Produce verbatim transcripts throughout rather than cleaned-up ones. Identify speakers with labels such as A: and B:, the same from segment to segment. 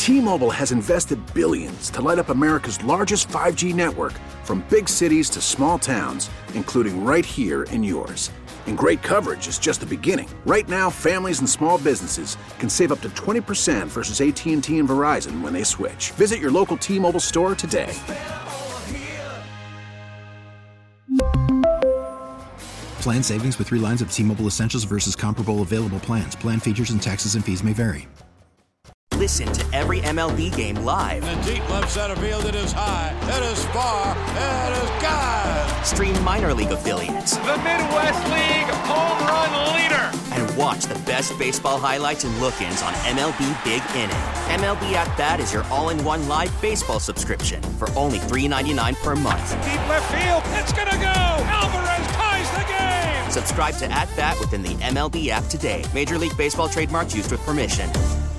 A: T-Mobile has invested billions to light up America's largest five G network, from big cities to small towns, including right here in yours. And great coverage is just the beginning. Right now, families and small businesses can save up to twenty percent versus A T and T and Verizon when they switch. Visit your local T-Mobile store today.
B: Plan savings with three lines of T-Mobile Essentials versus comparable available plans. Plan features and taxes and fees may vary.
C: Listen to every M L B game live.
D: In the deep left center field, it is high, it is far, it is gone.
C: Stream minor league affiliates.
E: The Midwest League home run leader.
C: And watch the best baseball highlights and look-ins on M L B Big Inning. M L B At Bat is your all-in-one live baseball subscription for only three dollars and ninety-nine cents per month.
E: Deep left field, it's gonna go. Alvarez ties the game.
C: Subscribe to At Bat within the M L B app today. Major League Baseball trademarks used with permission.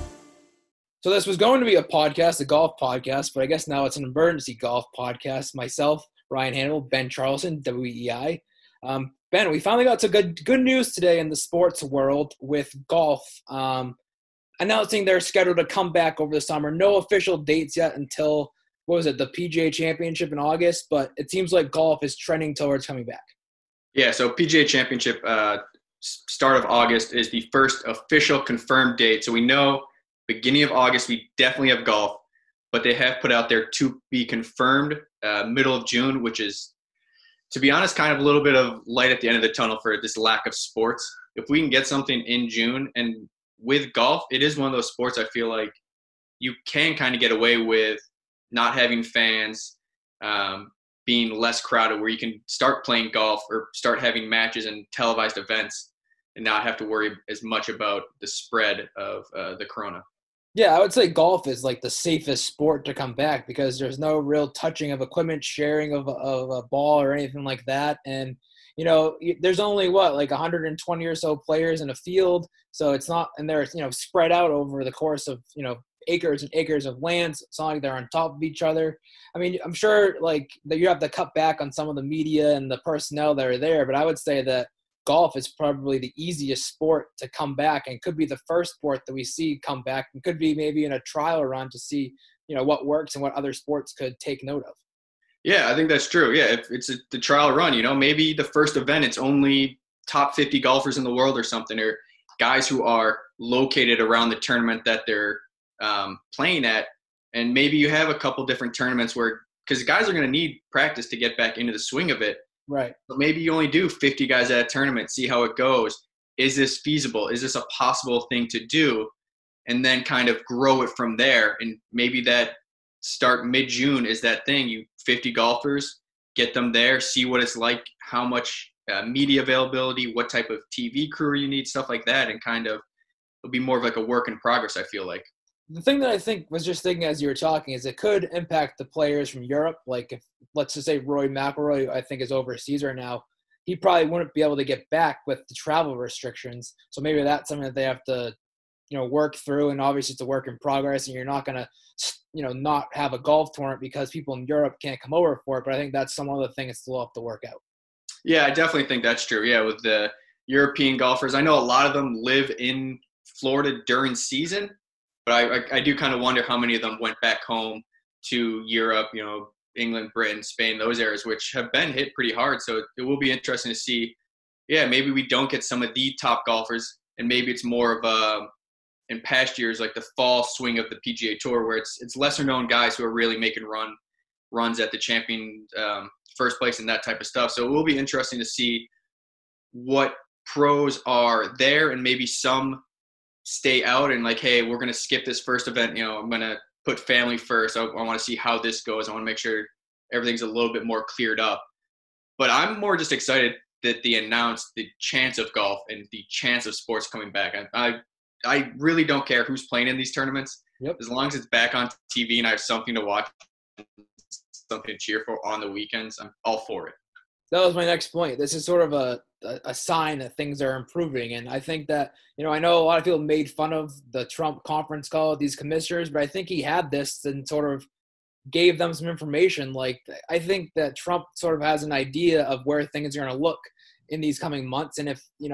F: So this was going to be a podcast, a golf podcast, but I guess now it's an emergency golf podcast. Myself, Ryan Hannibal, Ben Charlson, W E I. Um, Ben, we finally got some good good news today in the sports world with golf um, announcing they're scheduled to come back over the summer. No official dates yet until, what was it, the P G A Championship in August, but it seems like golf is trending towards coming back.
G: Yeah, so P G A Championship uh, start of August is the first official confirmed date. So we know beginning of August, we definitely have golf, but they have put out there to be confirmed uh, middle of June, which is, to be honest, kind of a little bit of light at the end of the tunnel for this lack of sports. If we can get something in June, and with golf, it is one of those sports I feel like you can kind of get away with not having fans, um, being less crowded, where you can start playing golf or start having matches and televised events and not have to worry as much about the spread of uh, the corona.
F: Yeah, I would say golf is like the safest sport to come back because there's no real touching of equipment, sharing of, of a ball or anything like that. And, you know, there's only what, like one hundred twenty or so players in a field. So it's not, and they're, you know, spread out over the course of, you know, acres and acres of lands. It's not like they're on top of each other. I mean, I'm sure like that you have to cut back on some of the media and the personnel that are there, but I would say that golf is probably the easiest sport to come back and could be the first sport that we see come back and could be maybe in a trial run to see, you know, what works and what other sports could take note of.
G: Yeah, I think that's true. Yeah, if it's a, the trial run, you know, maybe the first event, it's only top fifty golfers in the world or something, or guys who are located around the tournament that they're um, playing at. And maybe you have a couple different tournaments where, because guys are going to need practice to get back into the swing of it.
F: Right.
G: But maybe you only do fifty guys at a tournament, see how it goes. Is this feasible? Is this a possible thing to do? And then kind of grow it from there. And maybe that start mid-June is that thing. You fifty golfers, get them there, see what it's like, how much uh, media availability, what type of T V crew you need, stuff like that. And kind of it'll be more of like a work in progress, I feel like.
F: The thing that I think was just thinking as you were talking is it could impact the players from Europe. Like if, let's just say Rory McIlroy, I think is overseas right now, he probably wouldn't be able to get back with the travel restrictions. So maybe that's something that they have to, you know, work through. And obviously it's a work in progress and you're not going to, you know, not have a golf tournament because people in Europe can't come over for it. But I think that's some other thing that still have to work out.
G: Yeah, I definitely think that's true. Yeah, with the European golfers, I know a lot of them live in Florida during season. But I, I, I do kind of wonder how many of them went back home to Europe, you know, England, Britain, Spain, those areas, which have been hit pretty hard. So it will be interesting to see, yeah, maybe we don't get some of the top golfers, and maybe it's more of a, in past years, like the fall swing of the P G A Tour, where it's it's lesser known guys who are really making run runs at the champion um, first place and that type of stuff. So it will be interesting to see what pros are there, and maybe some stay out and like, hey, we're going to skip this first event. You know, I'm going to put family first. I, I want to see how this goes. I want to make sure everything's a little bit more cleared up. But I'm more just excited that they announced the chance of golf and the chance of sports coming back. I, I, I really don't care who's playing in these tournaments.
F: Yep.
G: As long as it's back on T V and I have something to watch, something to cheer for on the weekends, I'm all for it.
F: That was my next point. This is sort of a, a, a sign that things are improving. And I think that, you know, I know a lot of people made fun of the Trump conference call with these commissioners, but I think he had this and sort of gave them some information. Like, I think that Trump sort of has an idea of where things are going to look in these coming months. And if, you know,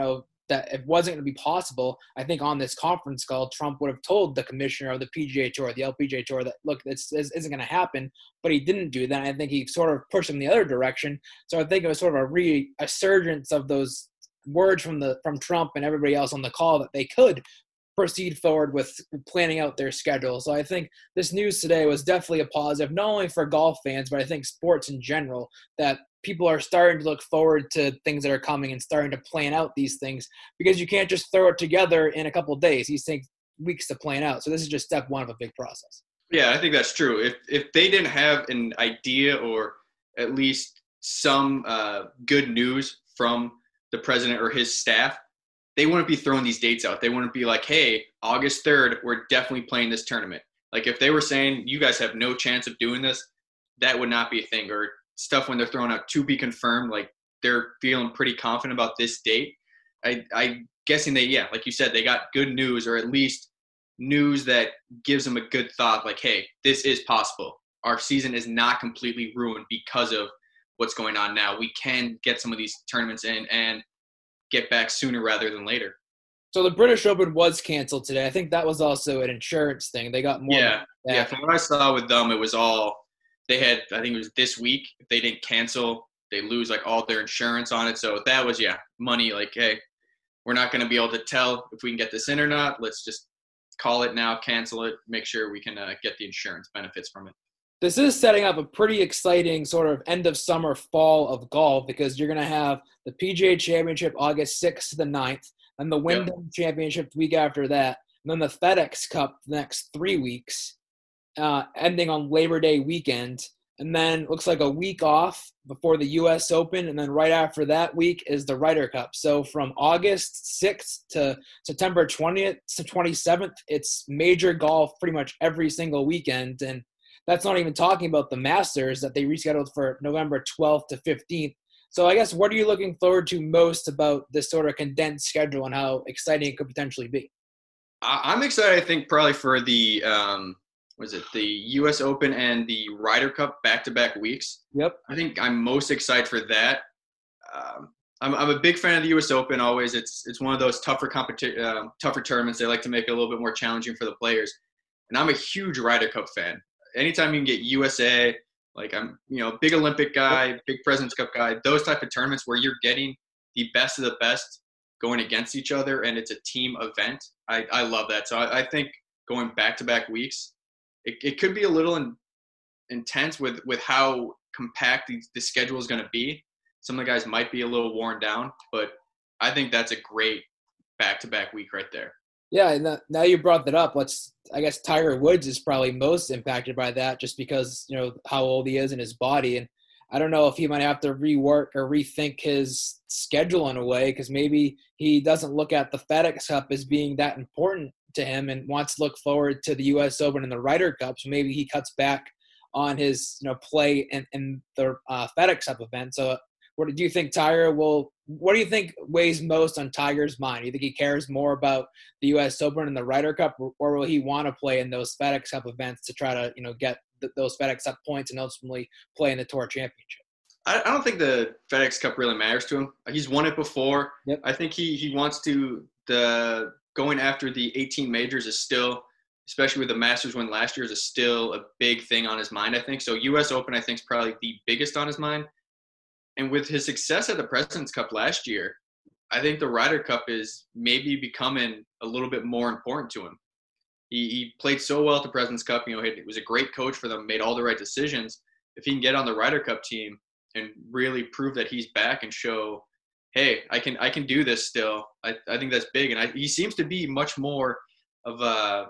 F: that it wasn't going to be possible, I think on this conference call, Trump would have told the commissioner of the P G A Tour, the L P G A Tour, that, look, this, this isn't going to happen, but he didn't do that. I think he sort of pushed him the other direction. So I think it was sort of a resurgence of those words from the from Trump and everybody else on the call that they could proceed forward with planning out their schedule. So I think this news today was definitely a positive, not only for golf fans, but I think sports in general, that people are starting to look forward to things that are coming and starting to plan out these things, because you can't just throw it together in a couple of days. These take weeks to plan out. So this is just step one of a big process.
G: Yeah, I think that's true. If if they didn't have an idea or at least some uh, good news from the president or his staff, they wouldn't be throwing these dates out. They wouldn't be like, hey, August third, we're definitely playing this tournament. Like if they were saying, you guys have no chance of doing this, that would not be a thing. Or stuff when they're throwing out to be confirmed, like they're feeling pretty confident about this date. I, I'm guessing they, yeah, like you said, they got good news, or at least news that gives them a good thought, like, hey, this is possible. Our season is not completely ruined because of what's going on now. We can get some of these tournaments in and get back sooner rather than later.
F: So the British Open was canceled today. I think that was also an insurance thing. They got more.
G: Yeah, yeah. From what I saw with them, it was all they had. I think it was this week. If they didn't cancel, they lose like all their insurance on it. So that was yeah, money. Like, hey, we're not going to be able to tell if we can get this in or not. Let's just call it now, cancel it, make sure we can uh, get the insurance benefits from it. This
F: is setting up a pretty exciting sort of end of summer, fall of golf, because you're going to have the P G A Championship August sixth to the ninth, and the Wyndham yep. Championship the week after that, and then the FedEx Cup the next three weeks, uh, ending on Labor Day weekend. And then looks like a week off before the U S Open, and then right after that week is the Ryder Cup. So from August sixth to September twentieth to twenty-seventh, it's major golf pretty much every single weekend. And that's not even talking about the Masters that they rescheduled for November twelfth to fifteenth. So I guess what are you looking forward to most about this sort of condensed schedule and how exciting it could potentially be?
G: I'm excited, I think, probably for the um, – was it the U S Open and the Ryder Cup back-to-back weeks?
F: Yep.
G: I think I'm most excited for that. Um, I'm, I'm a big fan of the U S Open always. It's it's one of those tougher competi- uh, tougher tournaments. They like to make it a little bit more challenging for the players. And I'm a huge Ryder Cup fan. Anytime you can get U S A, like I'm, you know, big Olympic guy, big President's Cup guy, those type of tournaments where you're getting the best of the best going against each other and it's a team event. I, I love that. So I, I think going back-to-back weeks, It, it could be a little in, intense with, with how compact the, the schedule is going to be. Some of the guys might be a little worn down, but I think that's a great back-to-back week right there.
F: Yeah, and now you brought that up. Let's, I guess Tiger Woods is probably most impacted by that just because, you know, how old he is in his body. And I don't know if he might have to rework or rethink his schedule in a way, because maybe he doesn't look at the FedEx Cup as being that important to him and wants to look forward to the U S Open and the Ryder Cup. So maybe he cuts back on his, you know, play in, in the uh, FedEx Cup event. So what do you think Tiger will, what do you think weighs most on Tiger's mind? Do you think he cares more about the U S Open and the Ryder Cup, or, or will he want to play in those FedEx Cup events to try to, you know, get th- those FedEx Cup points and ultimately play in the Tour Championship?
G: I, I don't think the FedEx Cup really matters to him. He's won it before.
F: Yep.
G: I think he, he wants to, the, going after the eighteen majors is still, especially with the Masters win last year, is a still a big thing on his mind, I think. So U S Open, I think, is probably the biggest on his mind. And with his success at the President's Cup last year, I think the Ryder Cup is maybe becoming a little bit more important to him. He, he played so well at the President's Cup. You know, he was a great coach for them, made all the right decisions. If he can get on the Ryder Cup team and really prove that he's back and show, hey, I can I can do this still, I, I think that's big. And I, he seems to be much more of a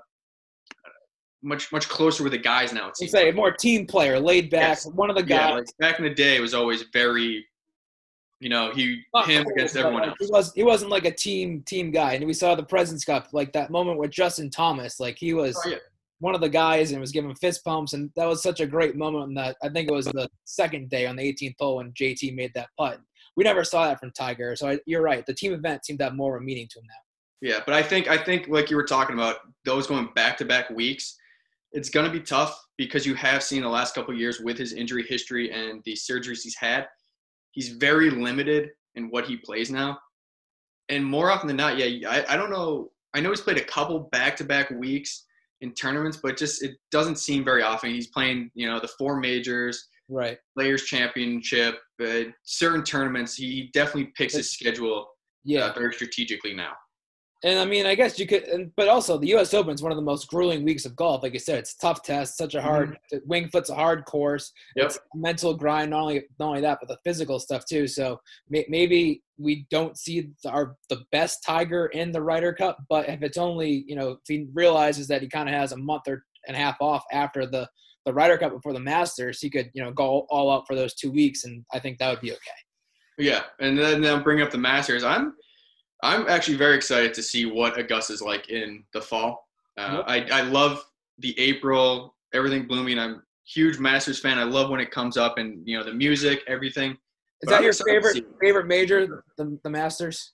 G: much much closer with the guys now. It seems
F: say
G: like.
F: more team player, laid back,
G: yes.
F: one of the guys.
G: Yeah, like back in the day, it was always very, you know, he
F: Not
G: him
F: cool,
G: against everyone
F: like,
G: else.
F: He was he wasn't like a team team guy. And we saw the President's Cup, like that moment with Justin Thomas, like he was
G: Oh, yeah.
F: one of the guys and was giving fist pumps, and that was such a great moment. And that I think it was the second day on the eighteenth hole when J T made that putt. We never saw that from Tiger, so I, you're right. The team event seemed to have more of a meaning to him now.
G: Yeah, but I think I think like you were talking about, those going back to back weeks, it's going to be tough because you have seen the last couple of years with his injury history and the surgeries he's had, he's very limited in what he plays now. and more often than not, yeah, I, I don't know. I know he's played a couple back-to-back weeks in tournaments, but just it doesn't seem very often. He's playing, you know, the four majors,
F: right?
G: Players Championship, uh, certain tournaments. He definitely picks his schedule, yeah, uh, very strategically now.
F: And I mean, I guess you could, and, but also the U S Open is one of the most grueling weeks of golf. Like you said, it's a tough test, such a hard, mm-hmm. Winged Foot's a hard course.
G: Yep.
F: It's a mental grind, not only not only that, but the physical stuff too. So may, maybe we don't see the, our the best Tiger in the Ryder Cup, but if it's only, you know, if he realizes that he kind of has a month or and a half off after the the Ryder Cup before the Masters, he could, you know, go all out for those two weeks, and I think that would be okay.
G: Yeah, and then then bring up the Masters. I'm. I'm actually very excited to see what Augusta's like in the fall. Uh, yep. I, I love the April, everything blooming. I'm a huge Masters fan. I love when it comes up and, you know, the music, everything.
F: Is
G: but
F: that
G: I'm
F: your favorite favorite major, the, the Masters?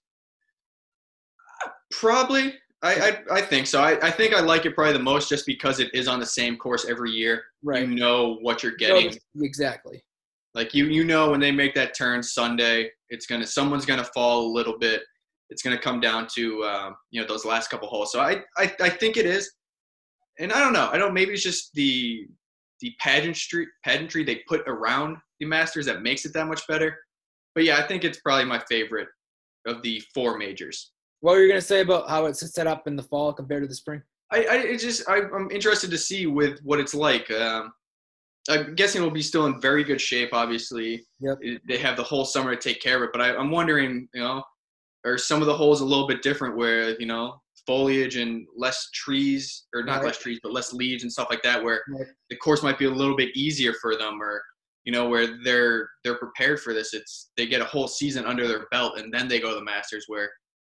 G: Probably. I, I, I think so. I, I think I like it probably the most just because it is on the same course every year.
F: Right.
G: You know what you're getting.
F: Exactly.
G: Like, you, you know when they make that turn Sunday, it's gonna someone's going to fall a little bit. It's going to come down to, um, you know, those last couple holes. So I, I, I think it is. And I don't know. I don't, maybe it's just the, the pageantry, pageantry they put around the Masters that makes it that much better. But yeah, I think it's probably my favorite of the four majors.
F: What were you going to say about how it's set up in the fall compared to the spring?
G: I, I it just, I, I'm interested to see with what it's like. Um, I'm guessing we'll be still in very good shape, obviously.
F: Yep.
G: They have the whole summer to take care of it. But I, I'm wondering, you know, are some of the holes a little bit different where, you know, foliage and less trees, or not right. less trees, but less leaves and stuff like that, where right. the course might be a little bit easier for them, or, you know, where they're they're prepared for this. It's they get a whole season under their belt and then they go to the Masters, where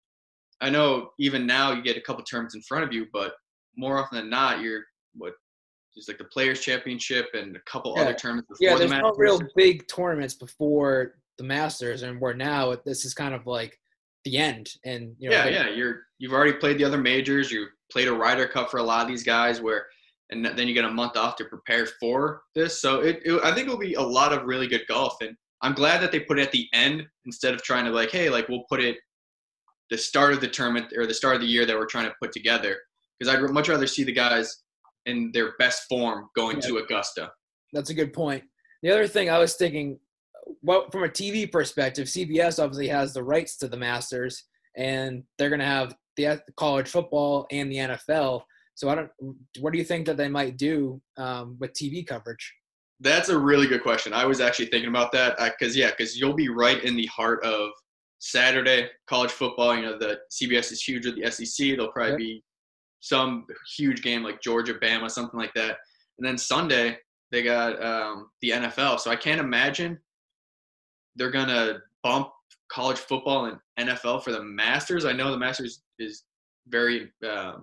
G: I know even now you get a couple tournaments in front of you, but more often than not, you're what just like the Players Championship and a couple
F: yeah.
G: other tournaments before
F: yeah,
G: the
F: there's
G: Masters.
F: no real big tournaments before the Masters, and where now this is kind of like the end. And you know,
G: yeah,
F: they,
G: yeah, you're you've already played the other majors. You played a Ryder Cup for a lot of these guys, where, and then you get a month off to prepare for this. So it, it I think it'll be a lot of really good golf, and I'm glad that they put it at the end instead of trying to like, hey, like we'll put it the start of the tournament or the start of the year that we're trying to put together. Because I'd much rather see the guys in their best form going yeah. to Augusta.
F: That's a good point. The other thing I was thinking, well, from a T V perspective, C B S obviously has the rights to the Masters, and they're going to have the college football and the N F L. So I don't. What do you think that they might do um, with T V coverage?
G: That's a really good question. I was actually thinking about that because yeah, because you'll be right in the heart of Saturday college football. You know, the C B S is huge with the S E C. There'll probably yep. be some huge game like Georgia, Bama, something like that. And then Sunday they got um, the N F L. So I can't imagine they're going to bump college football and N F L for the Masters. I know the Masters is very uh,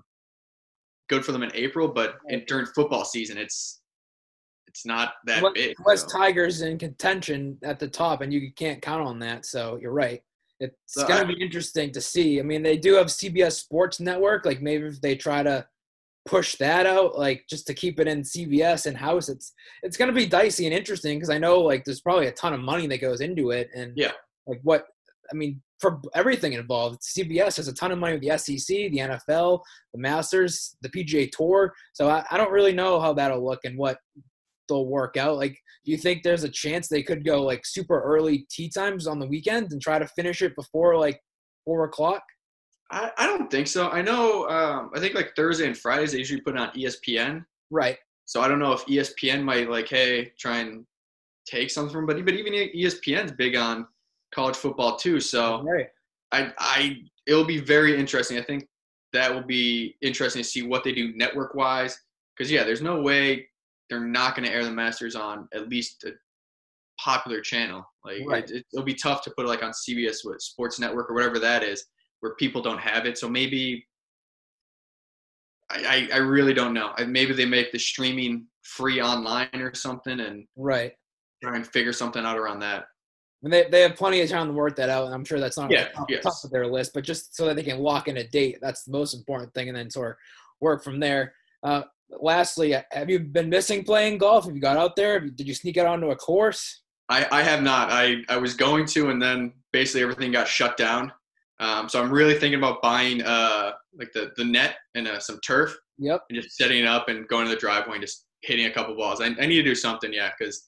G: good for them in April, but in, during football season, it's it's not that
F: West,
G: big.
F: West
G: so.
F: Tigers in contention at the top, and you can't count on that. So you're right. It's so going to be interesting to see. I mean, they do have C B S Sports Network. Like maybe if they try to push that out, like just to keep it in C B S in-house, it's it's going to be dicey and interesting because I know like there's probably a ton of money that goes into it. And
G: yeah,
F: like what I mean, for everything involved, C B S has a ton of money with the S E C, the N F L, the Masters, the P G A Tour. So I, I don't really know how that'll look and what they'll work out. Like, do you think there's a chance they could go like super early tee times on the weekend and try to finish it before like four o'clock?
G: I, I don't think so. I know, um, I think like Thursday and Fridays, they usually put it on E S P N.
F: Right.
G: So I don't know if E S P N might like, hey, try and take something from, but, but even E S P N's big on college football too. So
F: right.
G: I, I, it'll be very interesting. I think that will be interesting to see what they do network wise. Cause yeah, there's no way they're not going to air the Masters on at least a popular channel. Like
F: right.
G: it, it'll be tough to put it like on C B S with Sports Network or whatever that is, where people don't have it. So maybe I, I, I really don't know. Maybe they make the streaming free online or something and
F: right.
G: try and figure something out around that.
F: And they, they have plenty of time to work that out, and I'm sure that's not
G: yeah,
F: top,
G: yes.
F: top of their list, but just so that they can lock in a date, that's the most important thing, and then sort of work from there. Uh, lastly, have you been missing playing golf? Have you got out there? Did you sneak out onto a course?
G: I, I have not. I, I was going to, and then basically everything got shut down. Um, so I'm really thinking about buying uh, like the, the net and uh, some turf.
F: Yep.
G: And just setting it up and going to the driveway and just hitting a couple balls. I, I need to do something, yeah, because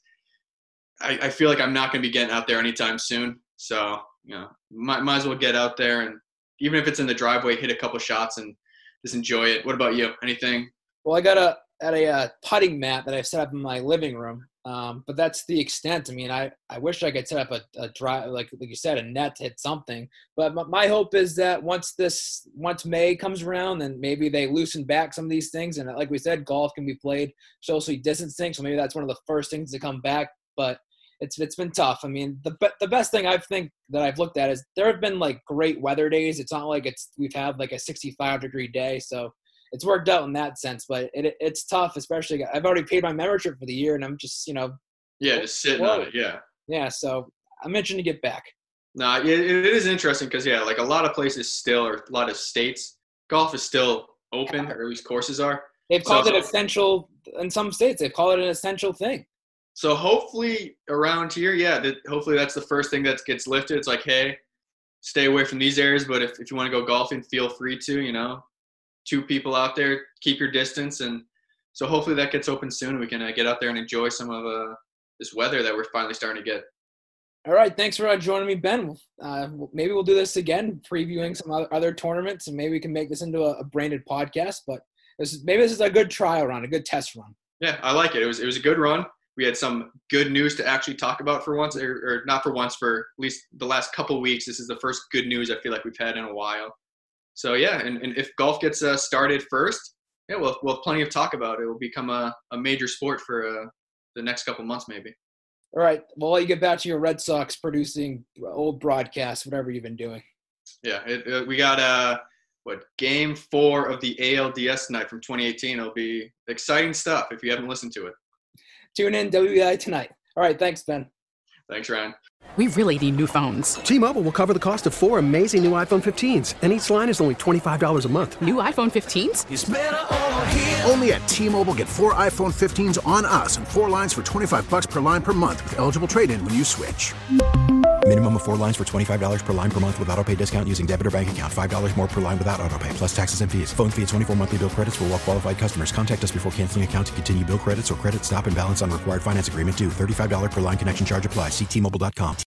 G: I, I feel like I'm not going to be getting out there anytime soon. So, you know, might, might as well get out there, and even if it's in the driveway, hit a couple shots and just enjoy it. What about you? Anything?
F: Well, I got a at a uh, putting mat that I've set up in my living room, um, but that's the extent. I mean, I, I wish I could set up a, a drive, like like you said, a net to hit something. But my, my hope is that once this once May comes around, then maybe they loosen back some of these things, and like we said, golf can be played socially distancing. So maybe that's one of the first things to come back. But it's it's been tough. I mean, the the best thing I think that I've looked at is there have been like great weather days. It's not like it's we've had like a sixty-five degree day, so it's worked out in that sense. But it it's tough, especially I've already paid my membership for the year, and I'm just you know
G: yeah just sitting whoa. on it yeah
F: yeah. So I'm itching to get back.
G: No, it, it is interesting because yeah, like a lot of places still, or a lot of states, golf is still open, or at least courses are.
F: They've called
G: so,
F: it essential in some states. They've called it an essential thing.
G: So hopefully around here, yeah, that, hopefully that's the first thing that gets lifted. It's like, hey, stay away from these areas, but if, if you want to go golfing, feel free to, you know, two people out there, keep your distance. And so hopefully that gets open soon. We can uh, get out there and enjoy some of uh, this weather that we're finally starting to get.
F: All right. Thanks for uh, joining me, Ben. Uh, maybe we'll do this again, previewing some other, other tournaments, and maybe we can make this into a, a branded podcast. But this is, maybe this is a good trial run, a good test run.
G: Yeah, I like it. It was it was a good run. We had some good news to actually talk about for once, or, or not for once, for at least the last couple weeks. This is the first good news I feel like we've had in a while. So, yeah, and, and if golf gets uh, started first, yeah, we'll, we'll have plenty of talk about it. It will become a, a major sport for uh, the next couple months maybe.
F: All right. Well, I'll let you get back to your Red Sox producing old broadcasts, whatever you've been doing.
G: Yeah, it, it, we got, uh, what, game four of the A L D S tonight from twenty eighteen. It'll be exciting stuff if you haven't listened to it.
F: Tune in W B I tonight. All right. Thanks, Ben.
G: Thanks, Ryan.
H: We really need new phones.
I: T-Mobile will cover the cost of four amazing new iPhone fifteens, and each line is only twenty-five dollars a month.
H: New iPhone fifteens?
A: It's better over here. Only at T-Mobile, get four iPhone fifteens on us and four lines for twenty-five dollars per line per month with eligible trade-in when you switch.
B: Minimum of four lines for twenty-five dollars per line per month with autopay discount using debit or bank account. five dollars more per line without autopay, plus taxes and fees. Phone fee at twenty-four monthly bill credits for well-qualified customers. Contact us before canceling account to continue bill credits or credit stop and balance on required finance agreement due. thirty-five dollars per line connection charge applies. See T Mobile dot com.